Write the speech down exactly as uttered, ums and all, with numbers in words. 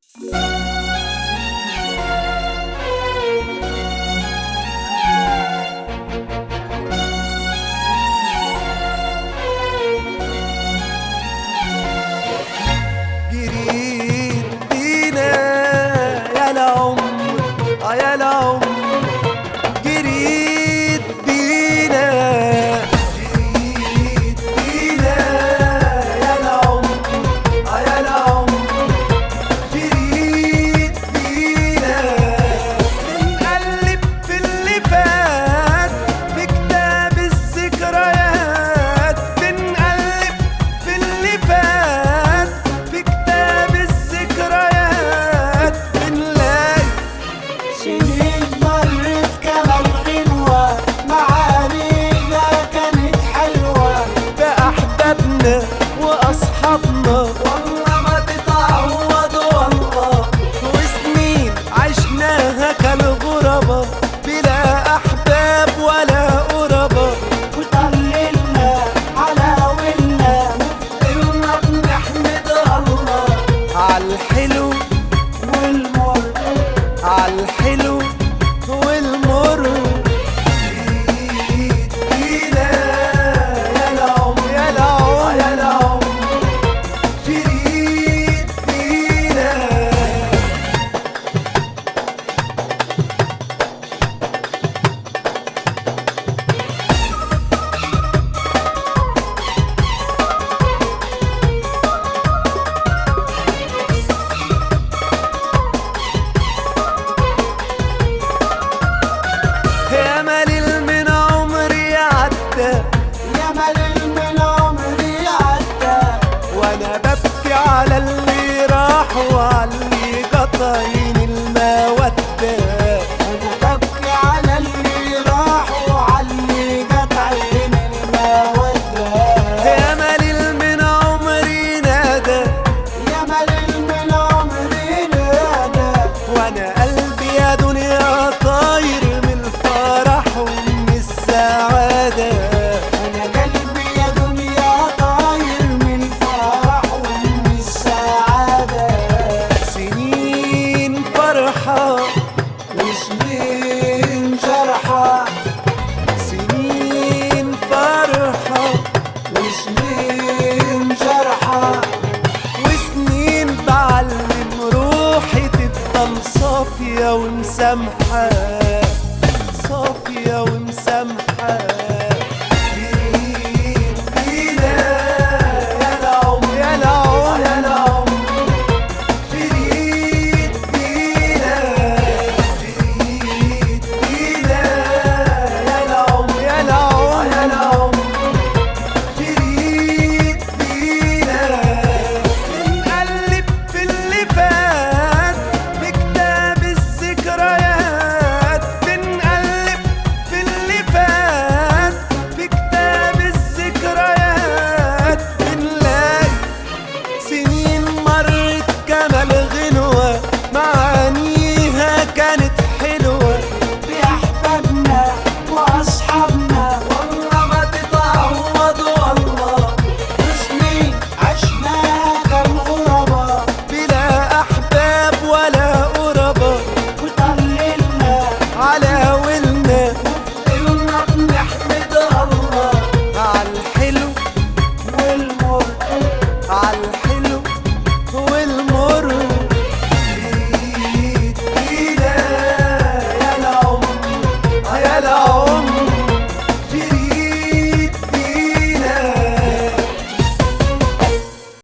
يا العمر جريت بينا، جريت بينا يا العمر، يا العمر جريت بينا. بنقلب في اللي فات في كتاب الذكريات، بنقلب في اللي فات في كتاب الذكريات، بنلاقي سنين مرت كمان غنوة، معانينا كانت حلوة، بأحبابنا وأصحابنا والله ما تتعوض والله. وسنين عشناها كالغربة بلا أحباب ولا قربة، وطللنا على ولنا وفضلنا بنحمد الله عالحلو والمر، عالحلو والمر. جريت بينا يا العمر، يا العمر، يا العمر جريت بينا. يا مليل من عمري عدى، يا مليل من عمري عدى، وانا ببكي على اللي راح وعلى اللي قطعين المودة. أنا ببكي على اللي راح وعلى اللي قطعين المودة. يا مليل من عمري نادى، يا مليل من عمري نادى، وانا قلبي يا دنيا طاير من الفرح ومن السعادة. أنا قلبي يا دنيا طاير من الفرح ومن السعادة. سنين فرحة وسنين جرحى، سنين فرحة وسنين جرحى، وسنين بعلم روحي تفضل صافية ومسامحة، صافية ومسامحة.